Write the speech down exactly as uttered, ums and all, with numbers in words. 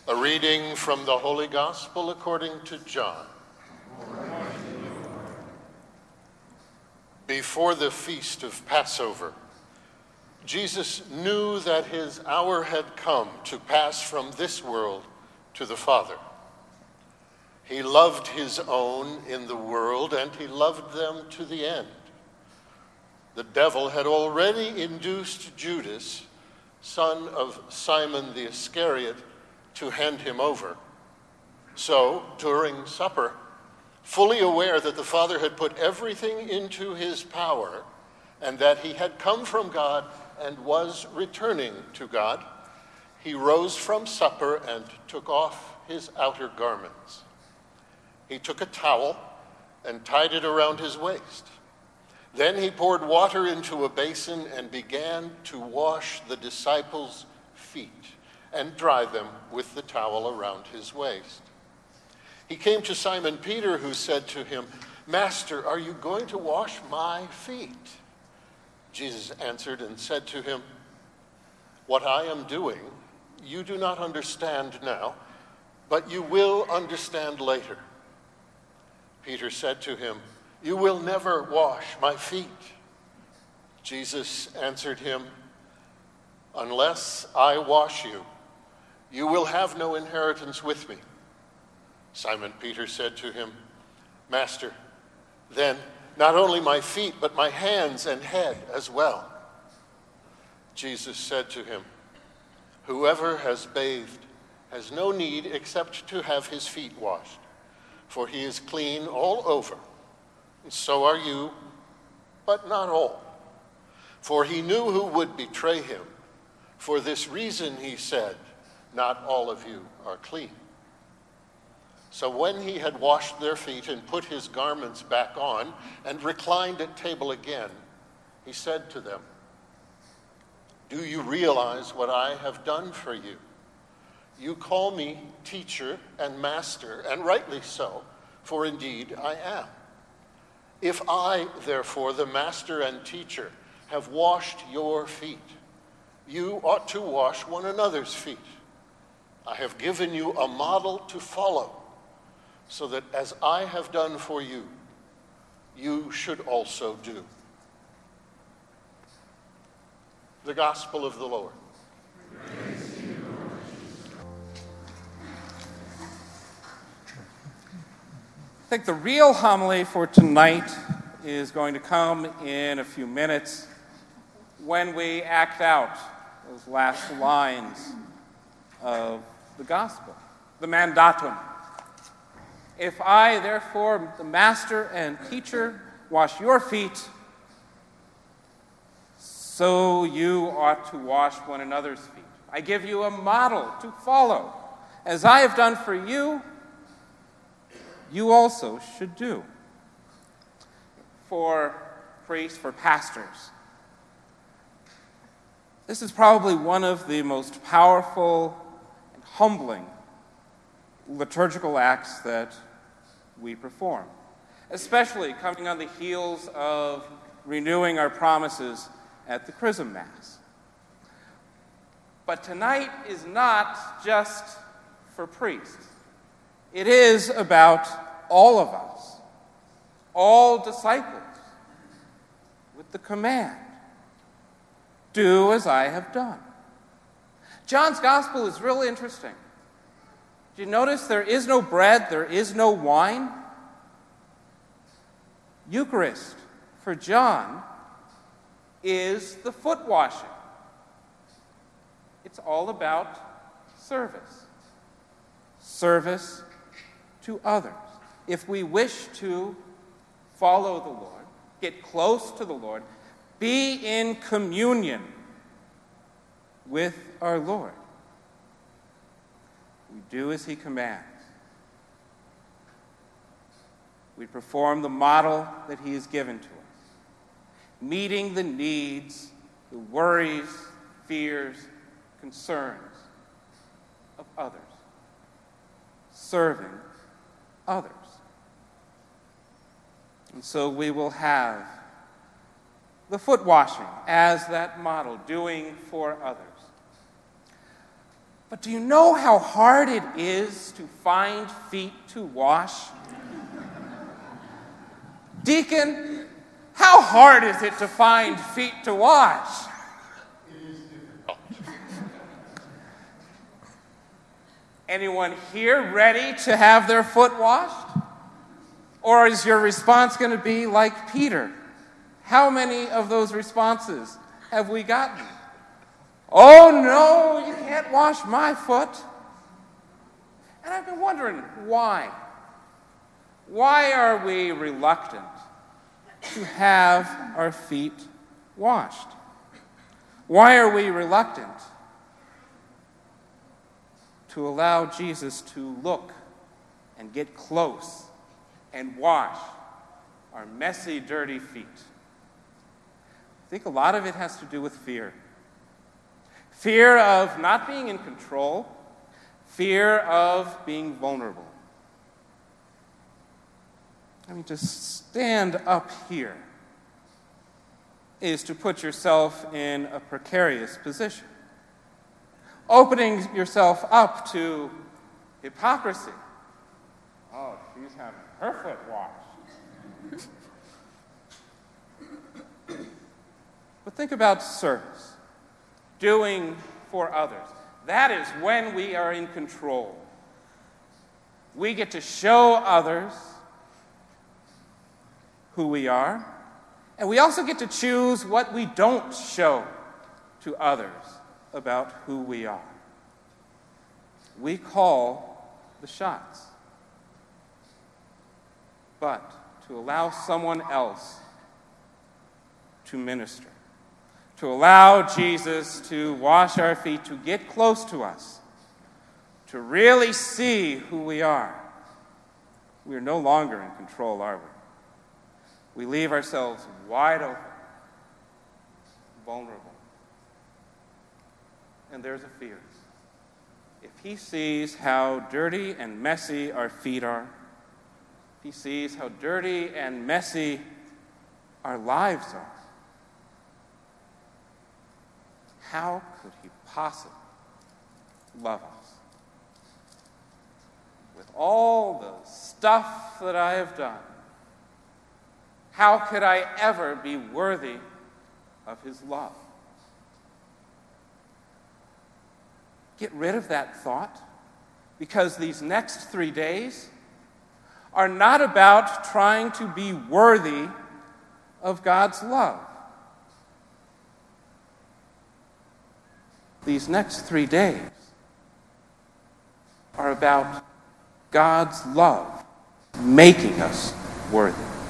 A reading from the Holy Gospel according to John. Before the feast of Passover, Jesus knew that his hour had come to pass from this world to the Father. He loved his own in the world, and he loved them to the end. The devil had already induced Judas, son of Simon the Iscariot, to hand him over. So, during supper, fully aware that the Father had put everything into his power and that he had come from God and was returning to God, he rose from supper and took off his outer garments. He took a towel and tied it around his waist. Then he poured water into a basin and began to wash the disciples' feet and dry them with the towel around his waist. He came to Simon Peter, who said to him, "Master, are you going to wash my feet?" Jesus answered and said to him, "What I am doing, you do not understand now, but you will understand later." Peter said to him, "You will never wash my feet." Jesus answered him, "Unless I wash you, you will have no inheritance with me." Simon Peter said to him, "Master, then not only my feet, but my hands and head as well." Jesus said to him, "Whoever has bathed has no need except to have his feet washed, for he is clean all over. And so are you, but not all." For he knew who would betray him. For this reason he said, "Not all of you are clean." So when he had washed their feet and put his garments back on and reclined at table again, he said to them, "Do you realize what I have done for you? You call me teacher and master, and rightly so, for indeed I am. If I, therefore, the master and teacher, have washed your feet, you ought to wash one another's feet. I have given you a model to follow, so that as I have done for you, you should also do." The Gospel of the Lord. Praise to you, Lord Jesus. I think the real homily for tonight is going to come in a few minutes when we act out those last lines of the Gospel, the mandatum. If I, therefore, the master and teacher, wash your feet, so you ought to wash one another's feet. I give you a model to follow. As I have done for you, you also should do. For priests, for pastors, this is probably one of the most powerful and humbling liturgical acts that we perform, especially coming on the heels of renewing our promises at the Chrism Mass. But tonight is not just for priests. It is about all of us, all disciples, with the command, "Do as I have done." John's Gospel is really interesting. Do you notice there is no bread, there is no wine? Eucharist, for John, is the foot washing. It's all about service. Service to others. If we wish to follow the Lord, get close to the Lord, be in communion with our Lord, we do as he commands. We perform the model that he has given to us, meeting the needs, the worries, fears, concerns of others, serving others. And so we will have the foot washing as that model, doing for others. But do you know how hard it is to find feet to wash? Deacon, how hard is it to find feet to wash? It is difficult. Anyone here ready to have their foot washed? Or is your response going to be like Peter? How many of those responses have we gotten? Oh no, you can't wash my foot. And I've been wondering why. Why are we reluctant to have our feet washed? Why are we reluctant to allow Jesus to look and get close and wash our messy, dirty feet? I think a lot of it has to do with fear. Fear of not being in control, fear of being vulnerable. I mean, to stand up here is to put yourself in a precarious position, opening yourself up to hypocrisy. Oh, she's having her foot washed. But think about service, doing for others. That is when we are in control. We get to show others who we are, and we also get to choose what we don't show to others about who we are. We call the shots. But to allow someone else to minister, to allow Jesus to wash our feet, to get close to us, to really see who we are, we are no longer in control, are we? We leave ourselves wide open, vulnerable. And there's a fear. If he sees how dirty and messy our feet are, if he sees how dirty and messy our lives are, how could he possibly love us? With all the stuff that I have done, how could I ever be worthy of his love? Get rid of that thought, because these next three days are not about trying to be worthy of God's love. These next three days are about God's love making us worthy.